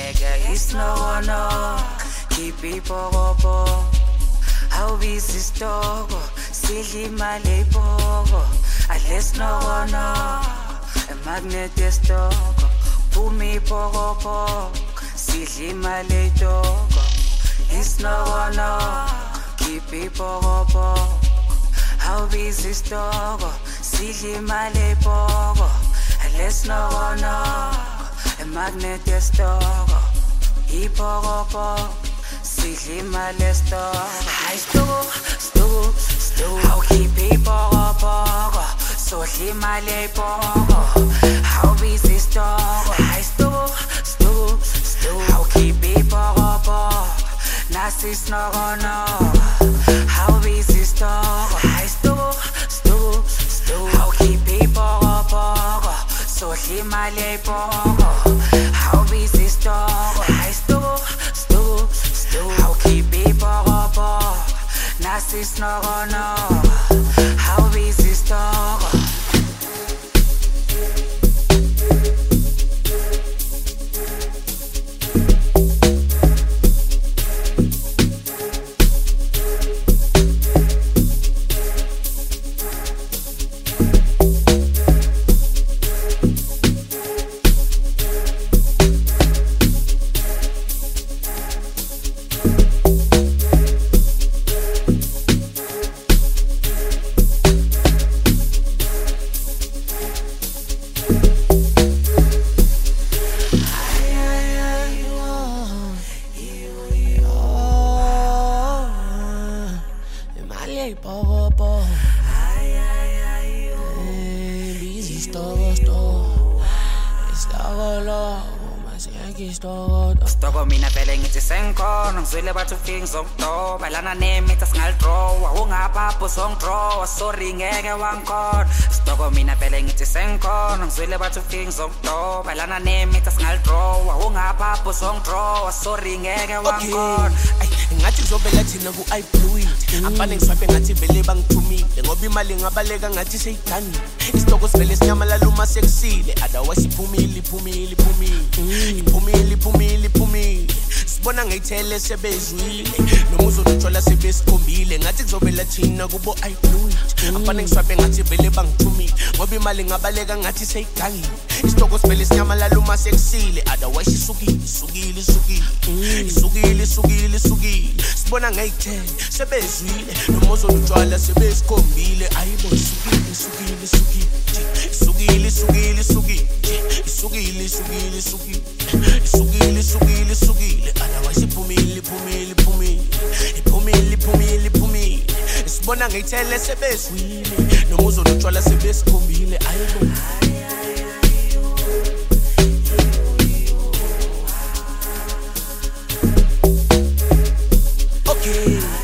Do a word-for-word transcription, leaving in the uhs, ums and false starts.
Nigga, it's no no. Keep people up. How is this dog? Silly Malay Pogo. Unless no no. A magnet is dog. Pumi Pogo. Silly Malay dog. It's no no. Keep people up. How is this dog? Silly Malay Pogo. Unless no no. A magnet is dog. Ipogo. Silly Malay dog. I stu, stu, stu. How keep people up? So he Malay Pogo. How is this dog? I stu, stu, stu. How keep people up? Nasis no no. How is this dog? I stu, stu, stu. How keep people up? So he Malay Pogo. How is this dog? I stu, stu, stu. How keep people up? Nasis no no. How is this dog? Stoko mina vele ngithi sengikhona ngizwile bathu ufike ngizongidoba lana nemitha singalidrowa ungapapho songidrowa sorry ngeke wangikhona Stoko mina vele ngithi sengikhona ngizwile bathu ufike ngizongidoba lana nemitha singalidrowa ungapapho songidrowa sorry ngeke wangikhona ngathi kuzobela thina ku I blew it abane ngisaphe ngathi vele bangithumile ngoba imali ngabaleka ngathi seyidangile isitoko sivele sinyamalala uma sekusile otherwise iphumile iphumile iphumile iphumile iphumile iphumile sibona ngayithele sebezwile noma uzothola sebesikhombile ngathi kuzobela thina kubo I blew it abane ngisaphe ngathi vele bangithumile ngoba imali ngabaleka ngathi seyidangile isitoko sivele sinyamalala uma sekusile otherwise isukile isukile isukile isukile isukile isukile sibona ngayithele sebezwile noma uzothola sebesikhombile ayibo isukile isukile isukile isukile isukile isukile isukile isukile isukile isukile isukile isukile otherwise iphumile iphumile iphumile iphumile iphumile iphumile sibona ngayithele sebezwile noma uzothola sebesikhombile ayibo okay